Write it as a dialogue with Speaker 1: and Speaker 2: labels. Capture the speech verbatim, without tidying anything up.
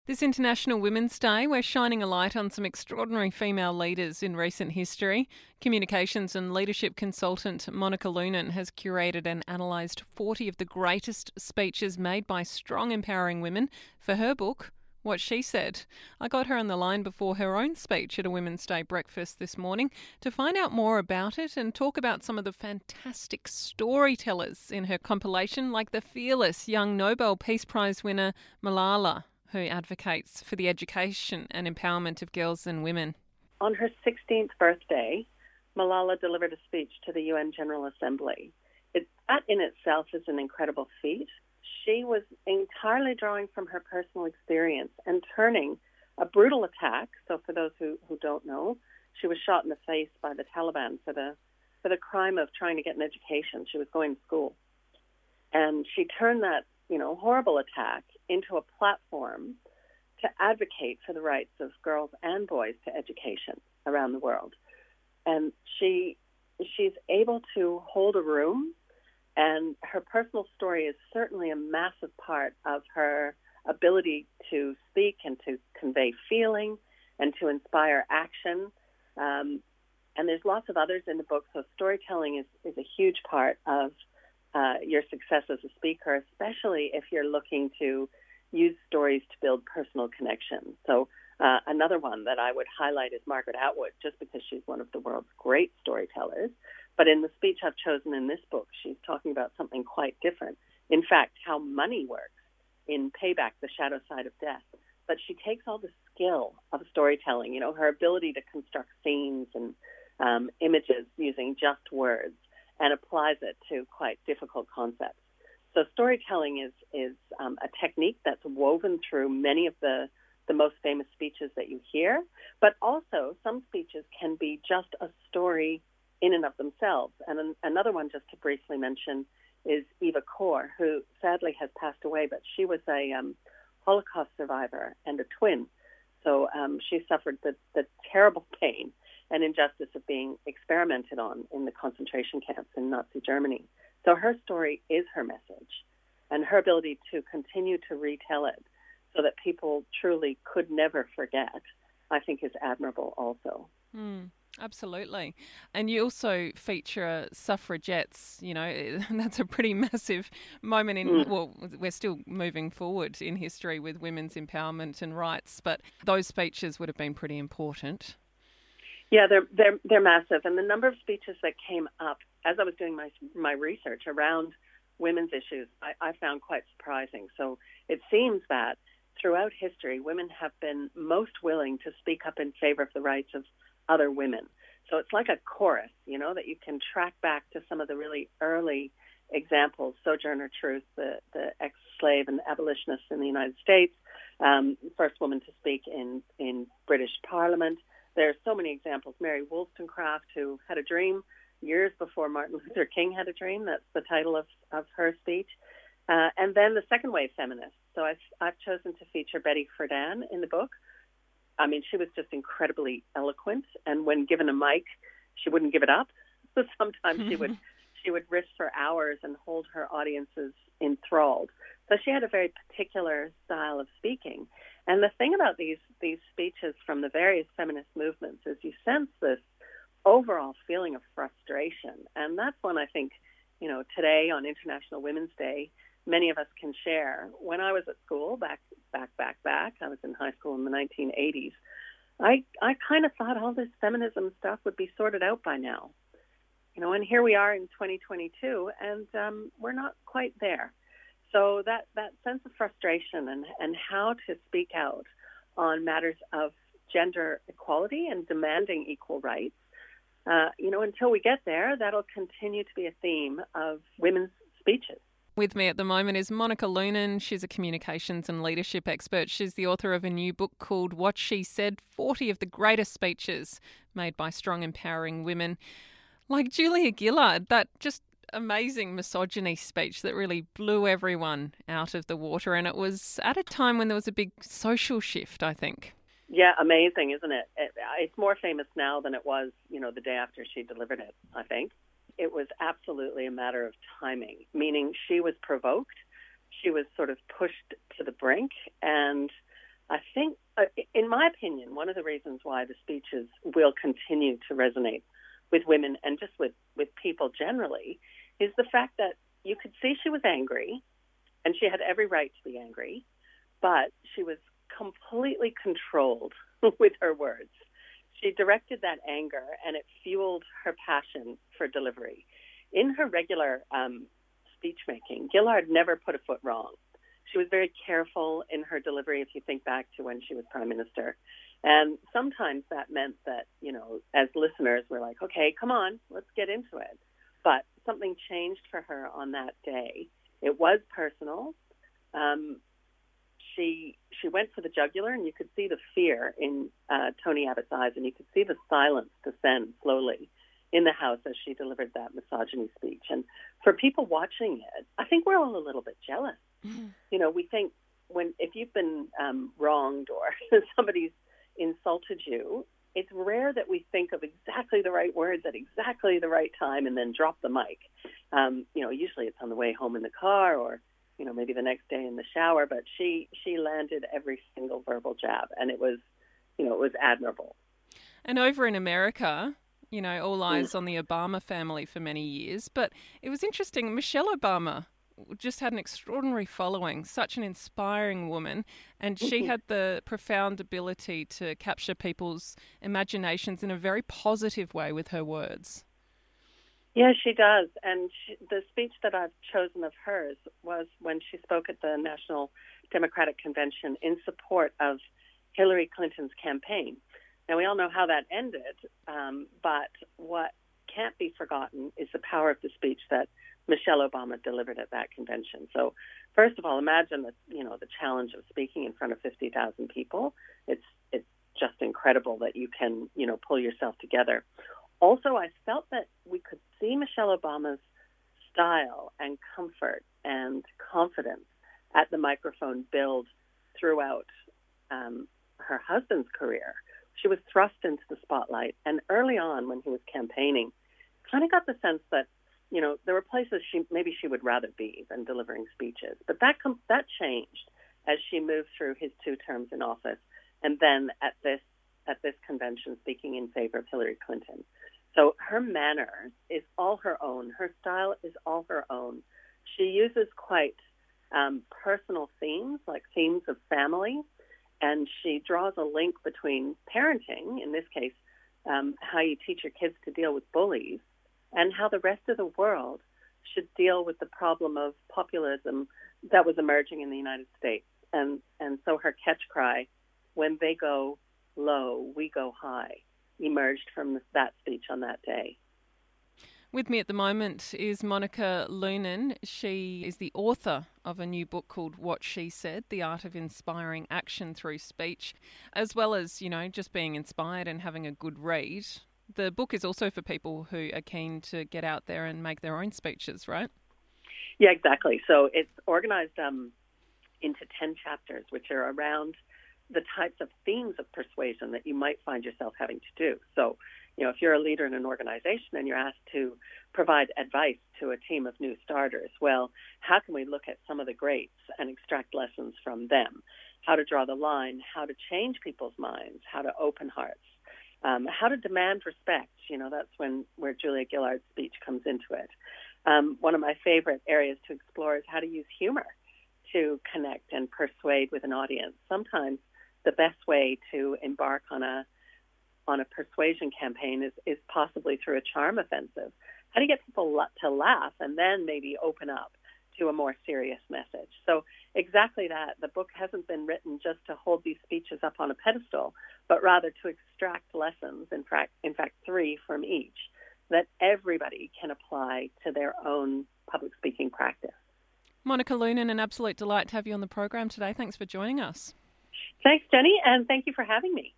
Speaker 1: This International Women's Day, we're shining a light on some extraordinary female leaders in recent history. Communications and leadership consultant Monica Loonan has curated and analysed forty of the greatest speeches made by strong, empowering women for her book, What She Said. I got her on the line before her own speech at a Women's Day breakfast this morning to find out more about it and talk about some of the fantastic storytellers in her compilation, like the fearless young Nobel Peace Prize winner Malala, who advocates for the education and empowerment of girls and women.
Speaker 2: On her sixteenth birthday, Malala delivered a speech to the U N General Assembly. It, that in itself is an incredible feat. She was entirely drawing from her personal experience and turning a brutal attack. So for those who, who don't know, she was shot in the face by the Taliban for the, for the crime of trying to get an education. She was going to school. And she turned that, you know, horrible attack into a platform to advocate for the rights of girls and boys to education around the world. And she she's able to hold a room, and her personal story is certainly a massive part of her ability to speak and to convey feeling and to inspire action. Um, and there's lots of others in the book, so storytelling is, is a huge part of uh, your success as a speaker, especially if you're looking to use stories to build personal connections. So uh, another one that I would highlight is Margaret Atwood, just because she's one of the world's great storytellers. But in the speech I've chosen in this book, she's talking about something quite different. In fact, how money works in Payback, The Shadow Side of Death. But she takes all the skill of storytelling, you know, her ability to construct scenes and um, images using just words, and applies it to quite difficult concepts. So storytelling is is um, a technique that's woven through many of the, the most famous speeches that you hear, but also some speeches can be just a story in and of themselves. And an, another one, just to briefly mention, is Eva Kor, who sadly has passed away, but she was a um, Holocaust survivor and a twin. So um, she suffered the, the terrible pain and injustice of being experimented on in the concentration camps in Nazi Germany. So her story is her message, and her ability to continue to retell it so that people truly could never forget, I think is admirable also.
Speaker 1: Mm, absolutely. And you also feature suffragettes, you know, that's a pretty massive moment in, mm. well, we're still moving forward in history with women's empowerment and rights, but those speeches would have been pretty important.
Speaker 2: Yeah, they're they're they're massive, and the number of speeches that came up as I was doing my my research around women's issues, I, I found quite surprising. So it seems that throughout history, women have been most willing to speak up in favor of the rights of other women. So it's like a chorus, you know, that you can track back to some of the really early examples. Sojourner Truth, the the ex-slave and abolitionist in the United States, um, first woman to speak in in British Parliament. There are so many examples. Mary Wollstonecraft, who had a dream years before Martin Luther King had a dream. That's the title of, of her speech. Uh, and then the second wave feminists. So I've, I've chosen to feature Betty Friedan in the book. I mean, she was just incredibly eloquent. And when given a mic, she wouldn't give it up. So sometimes she would she would riff for hours and hold her audiences enthralled. So she had a very particular style of speaking. And the thing about these these speeches from the various feminist movements is you sense this overall feeling of frustration. And that's one I think, you know, today on International Women's Day, many of us can share. When I was at school, back, back, back, back, I was in high school in the nineteen eighties, I, I kind of thought all this feminism stuff would be sorted out by now. You know, and here we are in twenty twenty-two, and um, we're not quite there. So that, that sense of frustration and, and how to speak out on matters of gender equality and demanding equal rights, uh, you know, until we get there, that'll continue to be a theme of women's speeches.
Speaker 1: With me at the moment is Monica Loonan. She's a communications and leadership expert. She's the author of a new book called What She Said, forty of the greatest speeches made by strong, empowering women. Like Julia Gillard, that just amazing misogyny speech that really blew everyone out of the water. And it was at a time when there was a big social shift, I think.
Speaker 2: Yeah, amazing, isn't it? it? It's more famous now than it was, you know, the day after she delivered it, I think. It was absolutely a matter of timing, meaning she was provoked. She was sort of pushed to the brink, and I think, uh, in my opinion, one of the reasons why the speeches will continue to resonate with women and just with, with people generally is the fact that you could see she was angry, and she had every right to be angry, but she was completely controlled with her words. She directed that anger, and it fueled her passion for delivery. In her regular um, speech making, Gillard never put a foot wrong. She was very careful in her delivery, if you think back to when she was Prime Minister. And sometimes that meant that, you know, as listeners, we're like, okay, come on, let's get into it. But something changed for her on that day. It was personal. Um, she she went for the jugular, and you could see the fear in uh, Tony Abbott's eyes, and you could see the silence descend slowly in the House as she delivered that misogyny speech. And for people watching it, I think we're all a little bit jealous. Mm-hmm. You know, we think when if you've been um, wronged or somebody's insulted you, it's rare that we think of exactly the right words at exactly the right time and then drop the mic. Um, you know, usually it's on the way home in the car, or, you know, maybe the next day in the shower, but she, she landed every single verbal jab, and it was, you know, it was admirable.
Speaker 1: And over in America, you know, all eyes mm. on the Obama family for many years, but it was interesting, Michelle Obama just had an extraordinary following, such an inspiring woman, and she had the profound ability to capture people's imaginations in a very positive way with her words.
Speaker 2: Yeah, she does. And she, the speech that I've chosen of hers was when she spoke at the National Democratic Convention in support of Hillary Clinton's campaign. Now, we all know how that ended, um, but what can't be forgotten is the power of the speech that Michelle Obama delivered at that convention. So, first of all, imagine the you know the challenge of speaking in front of fifty thousand people. It's it's just incredible that you can you know pull yourself together. Also, I felt that we could see Michelle Obama's style and comfort and confidence at the microphone build throughout um, her husband's career. She was thrust into the spotlight, and early on when he was campaigning, kind of got the sense that you know, there were places she maybe she would rather be than delivering speeches. But that com- that changed as she moved through his two terms in office, and then at this at this convention speaking in favor of Hillary Clinton. So her manner is all her own. Her style is all her own. She uses quite um, personal themes, like themes of family, and she draws a link between parenting, in this case, um, how you teach your kids to deal with bullies, and how the rest of the world should deal with the problem of populism that was emerging in the United States. And and so her catch cry, when they go low, we go high, emerged from that speech on that day.
Speaker 1: With me at the moment is Monica Loonan. She is the author of a new book called What She Said, The Art of Inspiring Action Through Speech, as well as, you know, just being inspired and having a good read. The book is also for people who are keen to get out there and make their own speeches, right?
Speaker 2: Yeah, exactly. So it's organized um, into ten chapters, which are around the types of themes of persuasion that you might find yourself having to do. So, you know, if you're a leader in an organization and you're asked to provide advice to a team of new starters, well, how can we look at some of the greats and extract lessons from them? How to draw the line, how to change people's minds, how to open hearts. Um, how to demand respect, you know, that's when where Julia Gillard's speech comes into it. Um, one of my favorite areas to explore is how to use humor to connect and persuade with an audience. Sometimes the best way to embark on a on a persuasion campaign is, is possibly through a charm offensive. How do you get people to laugh and then maybe open up to a more serious message? So exactly that. The book hasn't been written just to hold these speeches up on a pedestal, but rather to extract lessons, in fact, in fact, three from each, that everybody can apply to their own public speaking practice.
Speaker 1: Monica Loonan, an absolute delight to have you on the program today. Thanks for joining us.
Speaker 2: Thanks, Jenny, and thank you for having me.